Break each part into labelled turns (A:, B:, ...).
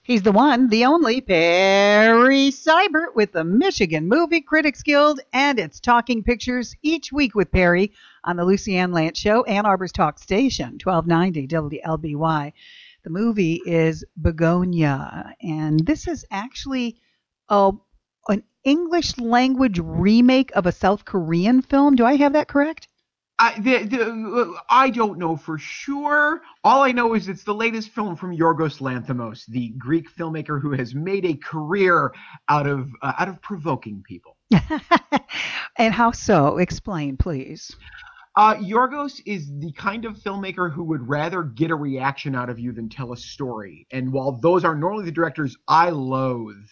A: He's the one, the only Perry Seibert with the Michigan Movie Critics Guild, and it's Talking Pictures each week with Perry on the Lucy Ann Lance Show, Ann Arbor's Talk Station, 1290 WLBY. The movie is Begonia, and this is actually an English language remake of a South Korean film. Do I have that correct?
B: I don't know for sure. All I know is it's the latest film from Yorgos Lanthimos, the Greek filmmaker who has made a career out of provoking people.
A: And how so? Explain, please.
B: Yorgos is the kind of filmmaker who would rather get a reaction out of you than tell a story. And while those are normally the directors I loathe,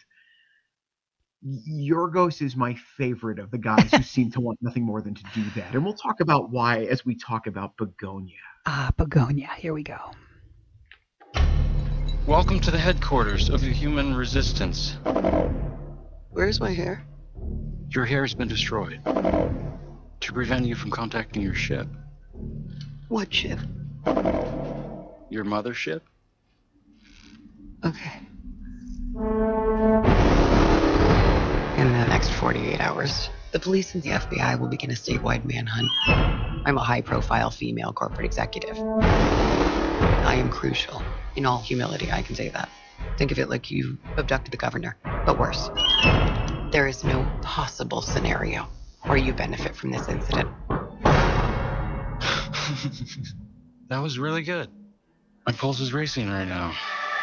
B: Yorgos is my favorite of the guys who seem to want nothing more than to do that. And we'll talk about why as we talk about Begonia.
A: Begonia. Here we go.
C: Welcome to the headquarters of the Human Resistance.
D: Where's my hair?
C: Your hair has been destroyed to prevent you from contacting your ship.
D: What ship?
C: Your mothership?
D: Okay. In the next 48 hours, the police and the FBI will begin a statewide manhunt. I'm a high-profile female corporate executive. I am crucial. In all humility, I can say that. Think of it like you abducted the governor, but worse. There is no possible scenario where you benefit from this incident.
C: That was really good. My pulse is racing right now.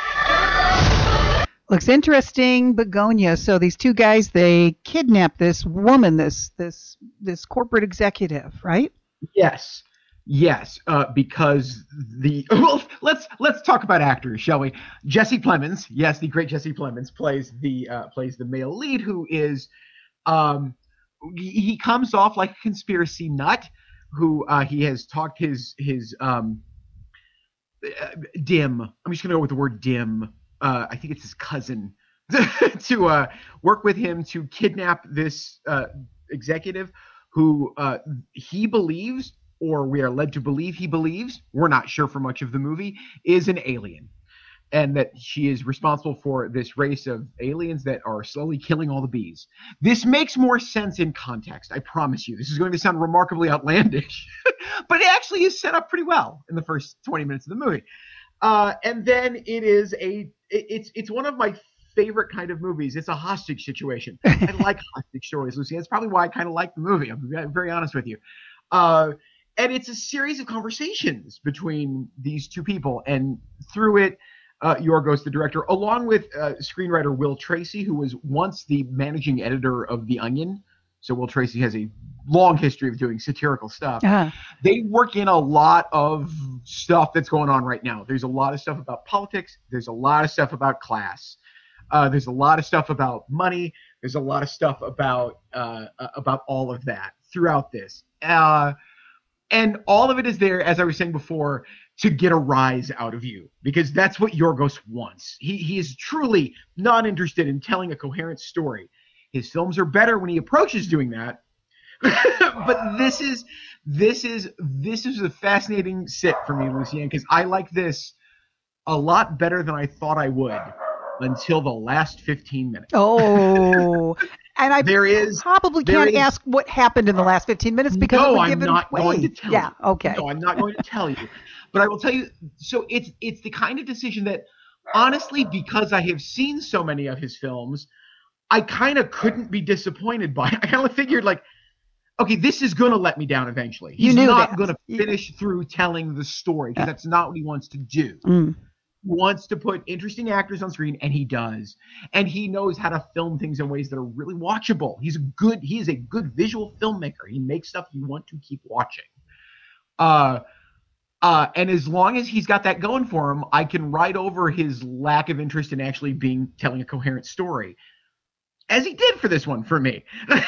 A: Looks interesting, Begonia. So these two guys, they kidnap this woman, this corporate executive, right?
B: Yes. Because let's talk about actors, shall we? Jesse Plemons, yes, the great Jesse Plemons plays the male lead, who is he comes off like a conspiracy nut, who he has talked his dim. I'm just gonna go with the word dim. I think it's his cousin, to work with him to kidnap this executive who he believes, or we are led to believe he believes, we're not sure for much of the movie, is an alien. And that she is responsible for this race of aliens that are slowly killing all the bees. This makes more sense in context, I promise you. This is going to sound remarkably outlandish, but it actually is set up pretty well in the first 20 minutes of the movie. And then it's one of my favorite kind of movies. It's a hostage situation. I like hostage stories, Lucy. That's probably why I kind of like the movie. I'm very honest with you. And it's a series of conversations between these two people. And through it, Yorgos, the director, along with screenwriter Will Tracy, who was once the managing editor of The Onion. So Will Tracy has a long history of doing satirical stuff. Uh-huh. They work in a lot of stuff that's going on right now. There's a lot of stuff about politics. There's a lot of stuff about class. There's a lot of stuff about money. There's a lot of stuff about all of that throughout this. And all of it is there, as I was saying before, to get a rise out of you, because that's what Yorgos wants. He is truly not interested in telling a coherent story. His films are better when he approaches doing that. But this is a fascinating sit for me, Lucienne, because I like this a lot better than I thought I would until the last 15 minutes.
A: Oh, and I probably can't ask what happened in the last 15 minutes because it would give it away.
B: Going to tell you.
A: Yeah, okay.
B: No, I'm not going to tell you. But I will tell you, so it's the kind of decision that, honestly, because I have seen so many of his films, I kind of couldn't be disappointed by it. I kind of figured, like, okay, this is going to let me down eventually. He's not going to finish through telling the story, because that's not what he wants to do. He wants to put interesting actors on screen, and he does. And he knows how to film things in ways that are really watchable. He is a good visual filmmaker. He makes stuff you want to keep watching. And as long as he's got that going for him, I can ride over his lack of interest in actually telling a coherent story, as he did for this one for me.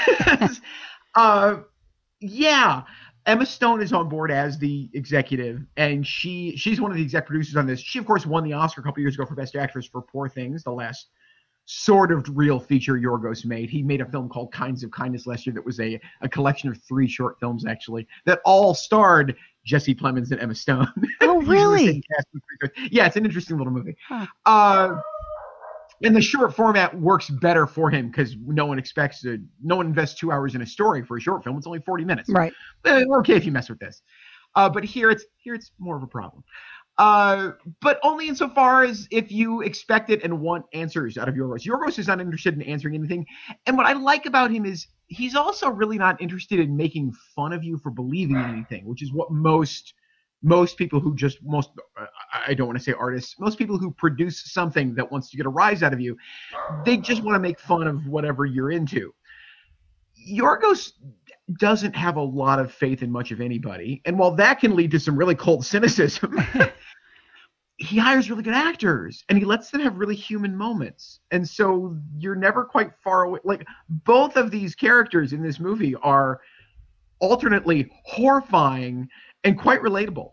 B: Yeah, Emma Stone is on board as the executive, and she's one of the exec producers on this. She, of course, won the Oscar a couple years ago for Best Actress for Poor Things, the last sort of real feature Yorgos made. He made a film called Kinds of Kindness last year that was a collection of 3 short films, actually, that all starred Jesse Plemons and Emma Stone.
A: Oh, really?
B: Yeah, it's an interesting little movie. Huh. And the short format works better for him because no one invests 2 hours in a story for a short film. It's only 40 minutes.
A: Right.
B: Okay if you mess with this. But here it's more of a problem. But only insofar as if you expect it and want answers out of Yorgos. Yorgos is not interested in answering anything. And what I like about him is he's also really not interested in making fun of you for believing in anything, which is what most people who I don't want to say artists, most people who produce something that wants to get a rise out of you, they just want to make fun of whatever you're into. Yorgos doesn't have a lot of faith in much of anybody. And while that can lead to some really cold cynicism, he hires really good actors and he lets them have really human moments. And so you're never quite far away. Like, both of these characters in this movie are alternately horrifying and quite relatable.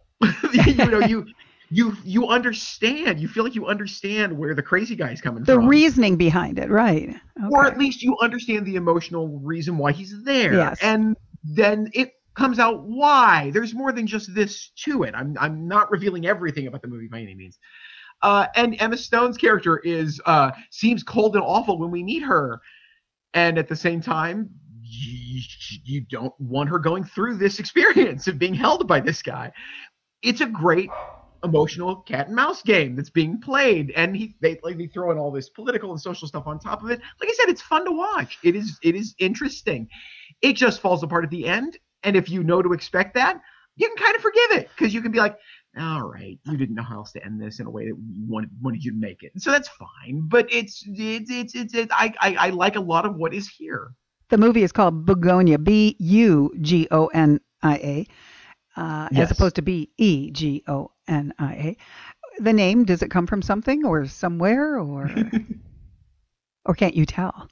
B: You understand. You feel like you understand where the crazy guy's coming from.
A: The reasoning behind it, right. Okay.
B: Or at least you understand the emotional reason why he's there.
A: Yes.
B: And then it comes out why. There's more than just this to it. I'm not revealing everything about the movie by any means. And Emma Stone's character seems cold and awful when we meet her. And at the same time, you don't want her going through this experience of being held by this guy. It's a great emotional cat and mouse game that's being played, and they throw in all this political and social stuff on top of it. Like I said, it's fun to watch. It is interesting. It just falls apart at the end, and if you know to expect that, you can kind of forgive it because you can be like, all right, you didn't know how else to end this in a way that we wanted you to make it, and so that's fine. But I like a lot of what is here.
A: The movie is called Bugonia, Bugonia,
B: Yes.
A: as opposed to Begonia. The name, does it come from something or somewhere, or can't you tell?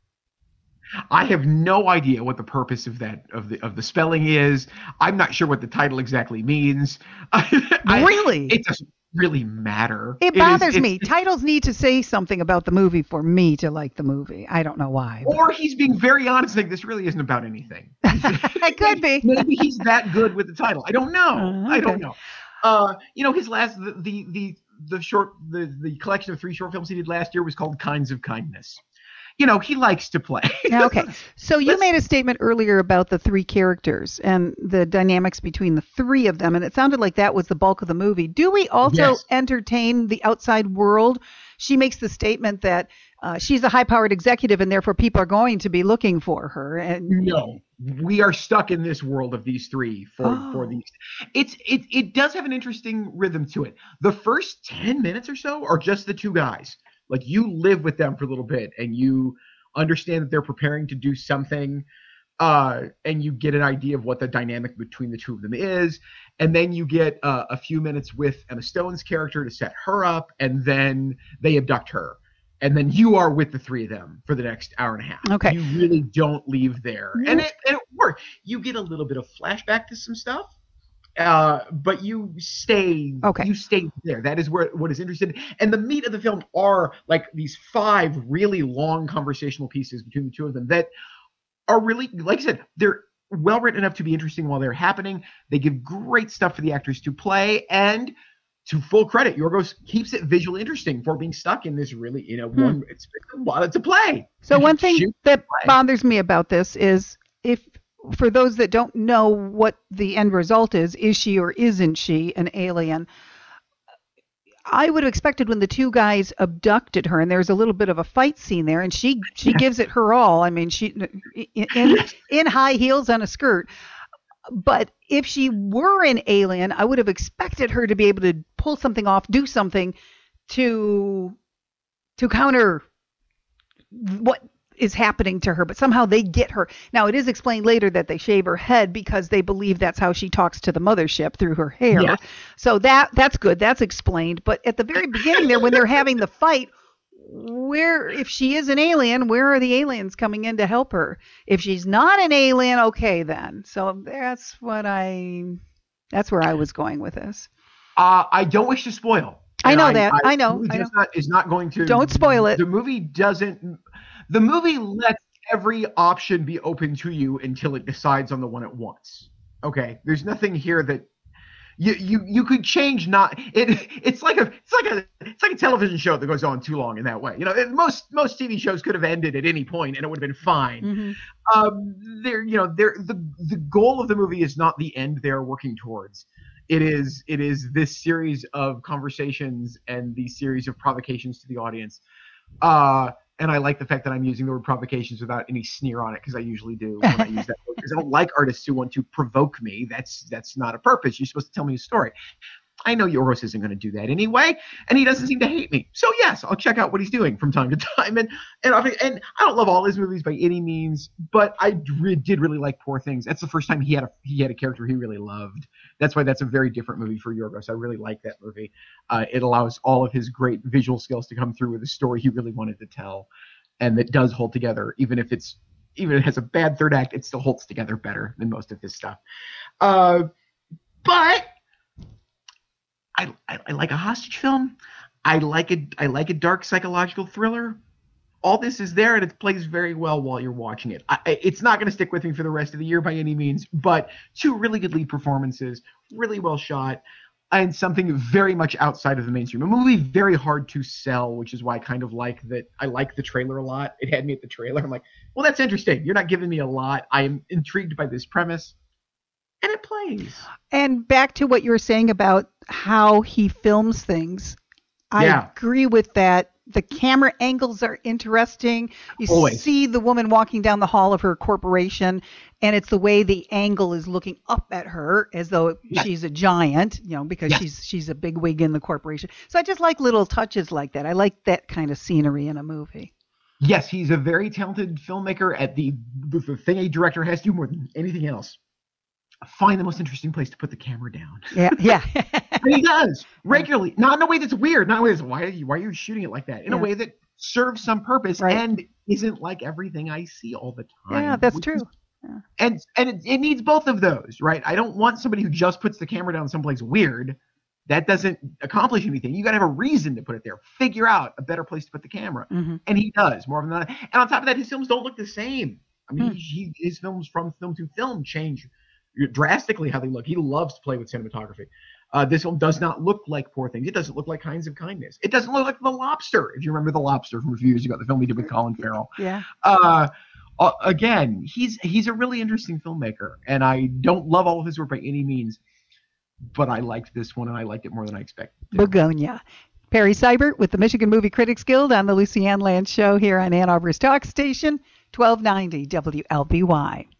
B: I have no idea what the purpose of the spelling is. I'm not sure what the title exactly means.
A: Really?
B: It doesn't really matter.
A: It bothers me. Titles need to say something about the movie for me to like the movie. I don't know why.
B: Or he's being very honest, like this really isn't about anything.
A: It could be.
B: Maybe he's that good with the title. I don't know.
A: Okay.
B: I don't know. His last the collection of 3 short films he did last year was called Kinds of Kindness. He likes to play.
A: Okay. So you made a statement earlier about the 3 characters and the dynamics between the 3 of them, and it sounded like that was the bulk of the movie. Do we also entertain the outside world? She makes the statement that she's a high-powered executive, and therefore people are going to be looking for her. And
B: no, we are stuck in this world of these 3 for these. It does have an interesting rhythm to it. The first 10 minutes or so are just the 2 guys. Like, you live with them for a little bit and you understand that they're preparing to do something, and you get an idea of what the dynamic between the 2 of them is. And then you get a few minutes with Emma Stone's character to set her up, and then they abduct her. And then you are with the 3 of them for the next hour and a half.
A: Okay.
B: You really don't leave there. And it works. You get a little bit of flashback to some stuff. But you stay.
A: Okay.
B: You stay there. That is what is interesting. And the meat of the film are like these 5 really long conversational pieces between the 2 of them that are really, like I said, they're well written enough to be interesting while they're happening. They give great stuff for the actors to play, and to full credit, Yorgos keeps it visually interesting for being stuck in this really, it's a lot to play.
A: So one thing that bothers me about this is, for those that don't know what the end result is she or isn't she an alien? I would have expected when the 2 guys abducted her, and there's a little bit of a fight scene there, and she gives it her all. I mean, she in high heels and a skirt. But if she were an alien, I would have expected her to be able to pull something off, do something to counter what is happening to her, but somehow they get her. Now, it is explained later that they shave her head because they believe that's how she talks to the mothership, through her hair. Yeah. So that's good. That's explained. But at the very beginning there, when they're having the fight, if she is an alien, where are the aliens coming in to help her? If she's not an alien, okay then. So that's where I was going with this.
B: I don't wish to spoil.
A: I know that. I know.
B: Is not going to.
A: Don't spoil it.
B: The movie doesn't. The movie lets every option be open to you until it decides on the one it wants. Okay, there's nothing here that You could change it's like a television show that goes on too long in that way. Most TV shows could have ended at any point and it would have been fine. The goal of the movie is not the end they're working towards. It is this series of conversations and these series of provocations to the audience. And I like the fact that I'm using the word provocations without any sneer on it, because I usually do when I use that word, because I don't like artists who want to provoke me. That's not a purpose. You're supposed to tell me a story. I know Yorgos isn't going to do that anyway, and he doesn't seem to hate me. So yes, I'll check out what he's doing from time to time. And I don't love all his movies by any means, but I did really like Poor Things. That's the first time he had a character he really loved. That's why that's a very different movie for Yorgos. I really like that movie. It allows all of his great visual skills to come through with a story he really wanted to tell, and that does hold together. Even if it has a bad third act, it still holds together better than most of his stuff. But I like a hostage film. I like a dark psychological thriller. All this is there, and it plays very well while you're watching it. It's not going to stick with me for the rest of the year by any means, but two really good lead performances, really well shot, and something very much outside of the mainstream. A movie very hard to sell, which is why I kind of like that. I like the trailer a lot. It had me at the trailer. I'm like, well, that's interesting. You're not giving me a lot. I am intrigued by this premise. And it plays.
A: And back to what you were saying about how he films things. I agree with that. The camera angles are interesting. You
B: Always.
A: see the woman walking down the hall of her corporation, and it's the way the angle is looking up at her as though she's a giant, because she's a big wig in the corporation. So I just like little touches like that. I like that kind of scenery in a movie.
B: Yes, he's a very talented filmmaker at the thing a director has to do more than anything else. Find the most interesting place to put the camera down.
A: Yeah.
B: And he does regularly, not in a way that's weird, not in a way that's why are you shooting it like that? In a way that serves some purpose and isn't like everything I see all the time.
A: Yeah, that's true.
B: And it needs both of those, right? I don't want somebody who just puts the camera down someplace weird. That doesn't accomplish anything. You got to have a reason to put it there. Figure out a better place to put the camera, and he does more often than that. And on top of that, his films don't look the same. I mean, his films from film to film change drastically how they look. He loves to play with cinematography. This film does not look like Poor Things. It doesn't look like Kinds of Kindness. It doesn't look like The Lobster, if you remember The Lobster from a few years ago, the film he did with Colin Farrell.
A: Yeah.
B: Again, he's a really interesting filmmaker, and I don't love all of his work by any means, but I liked this one, and I liked it more than I expected.
A: Begonia. Perry Seibert with the Michigan Movie Critics Guild on the Lucy Ann Land Show here on Ann Arbor's Talk Station, 1290 WLBY.